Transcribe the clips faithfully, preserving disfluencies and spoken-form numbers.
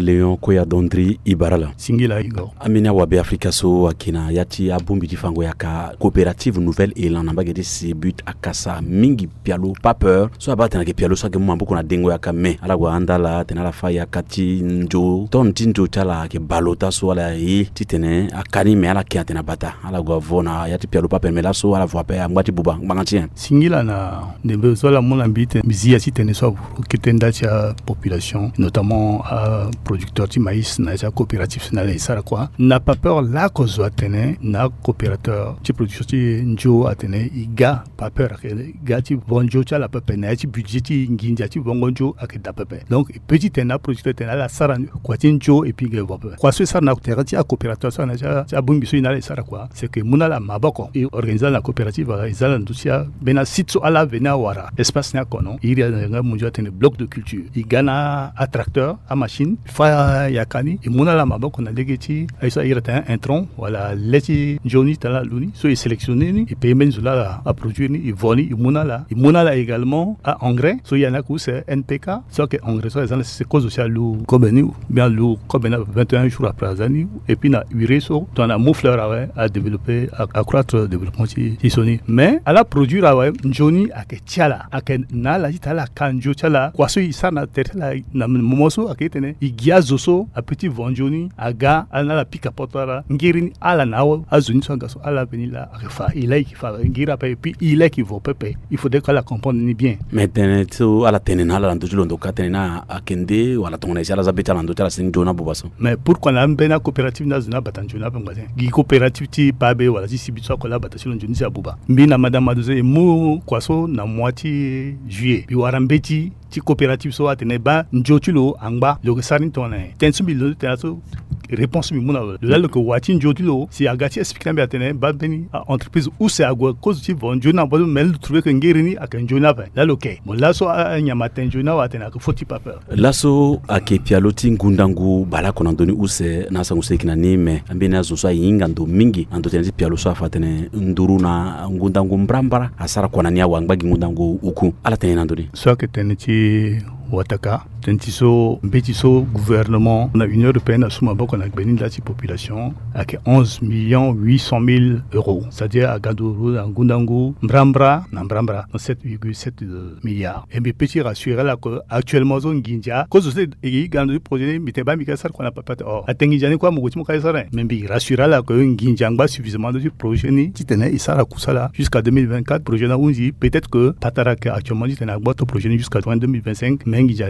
Léon Koya Dondri Ibarala Singila Igor Amina Wabe Africa so akina yati abumbi difango yaka coopérative nouvelle élan namba gedi si but akasa mingi pialo pas peur so abata na ke pialo so ke mambo kuna dengo yaka me ala wa andala tenala fa yakati njo ton tinjo tala ke balota so ala yi titene akani me ala ki atena bata ala go vona yati pialo pas permet la so ala voa pe ngwati buba ngantien Singila na de so la mon ambite mizia titene so kitenda cha population notamment à producteurs de maïs na sa coopérative na les sara quoi n'a pas peur la cause atene na coopérateur de production de njo atene iga pas peur que ga ti bonjo cha la pepe na ti budget ti nginja ti bonjo ak da pepe donc petit na producteur tena la sara quoi ti njo et puis ga pepe quoi ce ça na ti a coopérateur ça na cha bungi so na les sara quoi c'est que muna la maboko et organiser la coopérative izala ndusia bena sitso ala vena wara espace na kono il y a nga munjo atene bloc de culture igana attracteur à machine fa yakani et mona la maboko na legeti aisa irata un tronc voilà leti joni tala luni so il sélectionné ni et paye menzula à produire ni voni mona la mona la également à engrais so yana ku c'est N P K so que engrais so c'est cause social lu kobeni bien lu kobena vingt et un jours après azani et puis na urée so ton a moufleur à développer à accroître développement ci soni mais à la produire à joni à que tiala à que na la tala kanjo tiala kwa so isa na tela na momoso aketene igia zoso a petit vonjoni aga ana la pika potara ngirini ala nawo azuni so gaso ala benila refa ilai ki fa ngira pa puis ilai ki vo pepe il faut que la comprendre ni bien maintenant to ala tenena ala ndo julo ka tenena akende wala tongona isa la zabeta la ndo tala sin jona bubaso mais pourquoi na mbena coopérative na zona batanjona pa ngwaze gi coopérative ti pabe wala si sibitso ko la batasilo njoni sa buba mbina madame adoze mu kwaso na moitié juillet bi warambeti ti coopérative so atene ba njotulo angba lo sarin tone tensumi lo tenaso réponse mi mona là le que wati njotulo si agati expliquer bien atene ba beni entreprise ou c'est agwa cause ti von jona ba mel trouver que ngerini akan jona ba là le que bon là so nyama ten jona wa atene que faut pas peur là so ake pialoti ngundangu bala kona ndoni ou c'est na sangu sekina ni me ambina zo so yinga ndo mingi ando tenzi pialo so afatene nduru na ngundangu mbrambara asara kona ni awangba ngundangu uku ala tenena ndoni so que teneti Wataka, Tentiso, Betiso, gouvernement, on a Union européenne à Soumabo qu'on a béni de la population avec onze millions huit cent mille euros, c'est-à-dire à Gadouro, à Ngundangu, Mbrambra, Nambrambra, sept virgule sept milliards. Et bien, petit rassurer là que actuellement, on Ginja, cause de ce Gandou projet, mais t'es pas Mikasar qu'on a pas fait. Or, à Tengijan, quoi, Moukouti Moukasar, mais bien, rassurer là que Ginjanga suffisamment de projet, ni Titene, Isara Kusala, jusqu'à deux mille vingt-quatre, projet Naounzi, peut-être que Pataraka actuellement, Titene, boîte au projet jusqu'à juin deux mille vingt-cinq.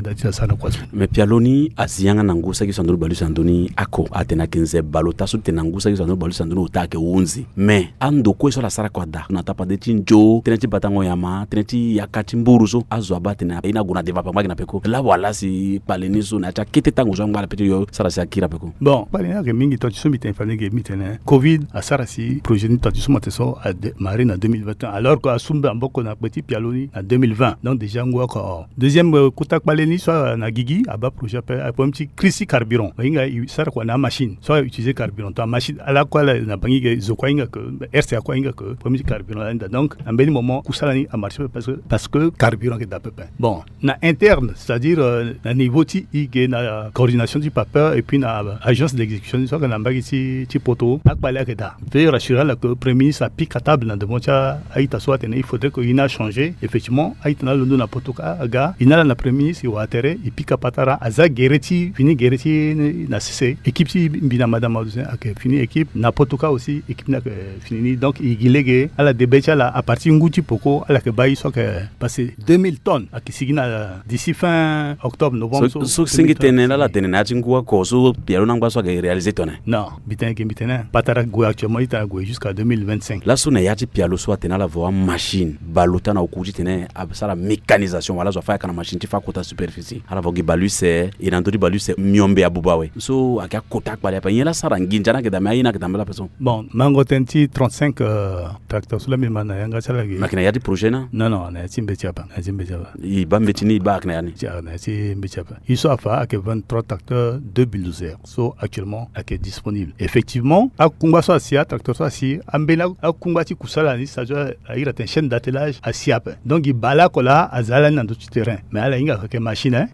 Mais pialoni azianga nangusa ki sandulu balu sanduni ako atena kenze balota su tenangusa ki sandulu balu sanduni utake unzi mais ando ko so la sara kwa da na tapa de tinjo teneti batango yama teneti yakati mburuzo azo abatena ina guna deva pa magina peko la wala si paleni so na ta kete tango zo ngala peti yo sara si akira peko bon palena ke mingi to so miten fane ke mitene covid a sara si projet ni to so mateso a marine en deux mille vingt et un alors que asumba mboko na petit pialoni en deux mille vingt donc déjà ngwa ko deuxième kutak baleni soit na gigi aba projet a un petit crise carburant inga sara kwa na machine soit utiliser carburant ta machine ala kwa na bangi ke zo kwa inga que R C A kwa inga que premier carburant donc en bel moment kusalani a marché parce que parce que carburant que da peu bon na interne c'est-à-dire na niveau ti ige na coordination du paper et puis na agence d'exécution soit na mbagi ti ti poto akbala que da veut rassurer la que premier ministre a piqué à table dans de montia aita soit il faudrait que il a changé effectivement aita na londo na potoka aga ina na premier ministre wa terre et puis kapatara aza gereti fini gereti na cc équipe ti bina madame Adouzin ak fini équipe na potoka aussi équipe na fini donc il gilege ala debecha la à partir nguti poko ala ke bayi so que passer deux mille tonnes ak sigina d'ici fin octobre novembre so so singi tenena la tenena chingwa ko so piero nangba so ke réaliser tonne non bitin ke bitin patara go actuellement ita go jusqu'à deux mille vingt-cinq la so na yati pialo so tenala voa machine baluta na okuji tene absala mécanisation wala so fa kana machine ti fa kota superficie ala vogi balu c'est il andori balu c'est miombe abubawe so aka kota pale pa yela sarangi njana ke dama ina ke dama la person bon mango tenti trente-cinq euh, tracteurs sur la même mana yanga chala gi makina yati projet na non non na timbe chapa na timbe chapa i bambe tini ba kana yani ja na timbe chapa il soit fa avec vingt-trois tracteurs deux bulldozers so actuellement est disponible effectivement a kumba so asia tracteur so asi ambela a kumba ti kusala ni ça doit ira ten chaîne d'attelage à siap donc il bala kola azala na d'autres terrain mais ala inga ke machine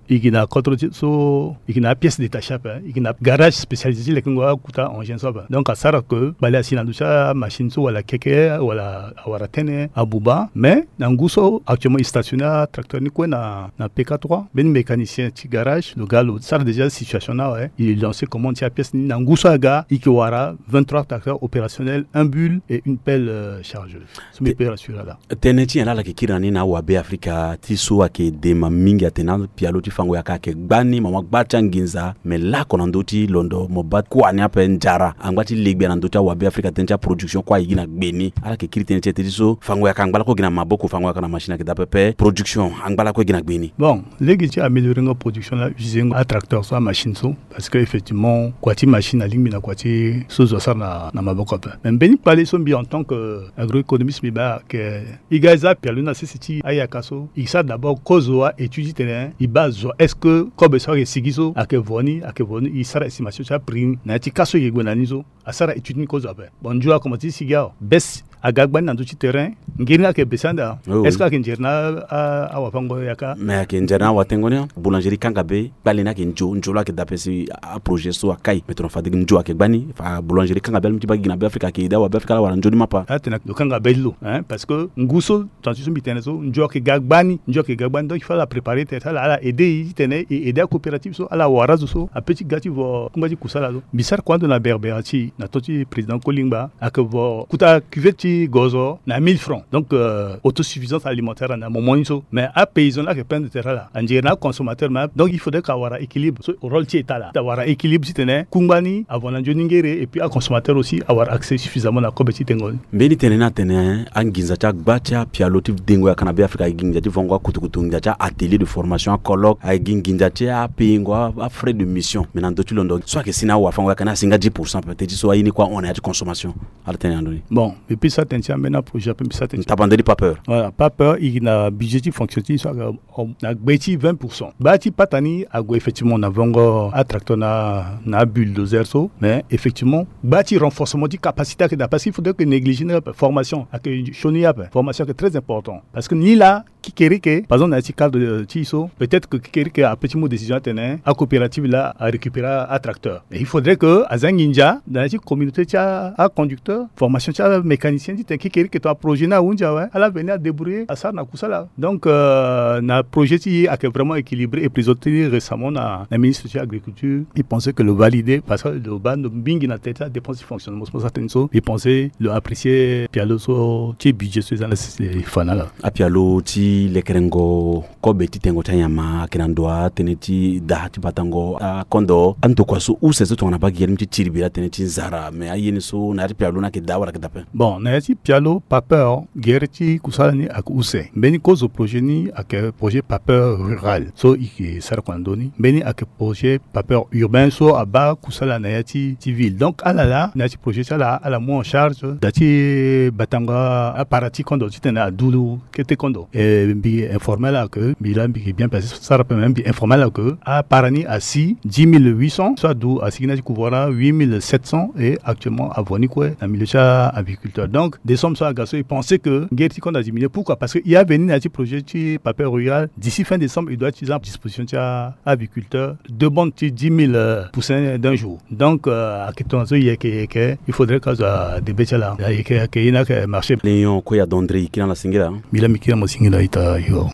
il a contrôle so il a pièce détachable il a garage spécialisé les kingo kuta engin soba donc à ça que bala sinanducha machine so wala keke wala awara tene abuba mais nanguso actuellement il stationné tracteur ni quoi na na P K trois ben mécanicien ti garage le gars ça déjà situation là ouais il lancé comment ti pièce ni nanguso aga ikiwara vingt-trois tracteurs opérationnels, un bulle et une pelle euh, chargeuse so me père assuré là teneti ala la kikirani na wabe Afrika ti so ake de mamingi atena pialo ti fango yaka ke gbani mama gbacha nginza mais là konandoti londo mobat ko anya pe njara angwati legbe na ndota wabe Afrika tencha production kwa yina gbeni ala ke kiri teneti ti so fango yaka ngbala ko gina maboko fango yaka na machine ke dapepe production angbala ko gina gbeni bon legi ti améliorer nga production la utiliser un tracteur soit machine so parce que effectivement quoi ti machine à ligne na quoi ti so zo ça na na maboko pe mais beni parler so bien en tant que agroéconomiste ba que igaza pialo na ceci ayakaso il ça d'abord cause étudier terrain il base est-ce que comme ça que sigiso akevoni akevoni il sera estimation ça prix na ti kaso yegonanizo asara étudier cause après bon joa comment ti siga bes agagban na duchi terrain ngirna ke besanda oh, est-ce que njerna a wafango yaka mais ke njerna watengonia boulangerie kangabe balina ke njo njola ke dapesi a projet so akai metron fadig njo ke bani fa boulangerie kangabe mtiba gina be Afrika ke ida wa be Afrika wala njoni mapa atena do kangabe lo hein parce que nguso transition bitenezo njo ke gagbani njo ke gagbani donc il faut la préparer tête là la aider tene et aider coopérative so ala warazo so a petit gati vo kumbaji kusala lo bisar quand na berberati na toti président Kolingba akvo kuta cuvette gozo na mille francs donc euh, autosuffisance alimentaire na moment so mais à paysan là que plein de terrain là en général consommateur même donc il faudrait qu'avoir équilibre so rôle ti état là d'avoir équilibre si tenait kumbani avant na joningere et puis à consommateur aussi avoir accès suffisamment na kobeti tengol mbeni tenena tene anginza ta gbacha pialotif dengo ya kanabe Afrika ginja ti vongo kutukutunga cha atelier de formation colloque ay ginginja ti a pingwa a frais de mission maintenant do tu londo soit que sina wa fango kana singa dix pour cent peut-être soit ini quoi on a de consommation à tenir andoni bon et puis ça tient maintenant projet puis ça tient t'as pas peur voilà pas peur il a budget fonctionne soit na gbeti vingt pour cent bati patani ago effectivement na vongo attracteur na na bulldozer so mais effectivement bati renforcement de capacité que parce qu'il faudrait que négliger la formation à que chonia formation qui est très important parce que ni là kikerike par exemple dans le cadre de Tiso peut-être que kikerike a petit mot décision tenir à coopérative là à récupérer un tracteur mais il faudrait que à Zanginja dans la communauté tia à conducteur formation tia mécanicien dit kikerike toi projet na unja ouais à la venir débrouiller à ça na kusala donc euh, na projet qui a vraiment équilibré et présenté récemment na la ministre de l'agriculture il pensait que le valider parce que le ban de bingi na tête dépense de fonctionnement ça tenso il pensait le apprécier pialo so ti budget sur les fanala a pialo ti le kerengo ko beti tengo tanyama kenandoa teneti da ti batango a kondo anto kwaso u se to na ba gyer mti tiribira teneti zara mais ayeni so na ti pialo na ke dawara ke dape bon na ti pialo papeur gerti kusala ni ak use beni kozo projet ni ak projet papeur rural so iki sar kwandoni beni ak projet papeur urbain so aba kusala na ti ti ville donc alala na ti projet ça à la moins en charge dati batanga apparati kondo ti tena dulu kete kondo et bi informel là que bilan bi bien passé ça rappelle même bi informel là que à parani à six dix mille huit cents soit d'où à signa couvra huit mille sept cents et actuellement à voni quoi un milieu agriculteur donc des sommes ça gasso ils pensaient que guerre qu'on a diminué pourquoi parce que il y a venu un petit projet qui papier rural d'ici fin décembre il doit être à disposition de agriculteurs de bon dix mille poussins d'un jour donc à question il y a que il faudrait que ça des bêtises là il y a que il y a que marché Léon Koya Dondré qui dans la singira Mila mikira mo singira ita yo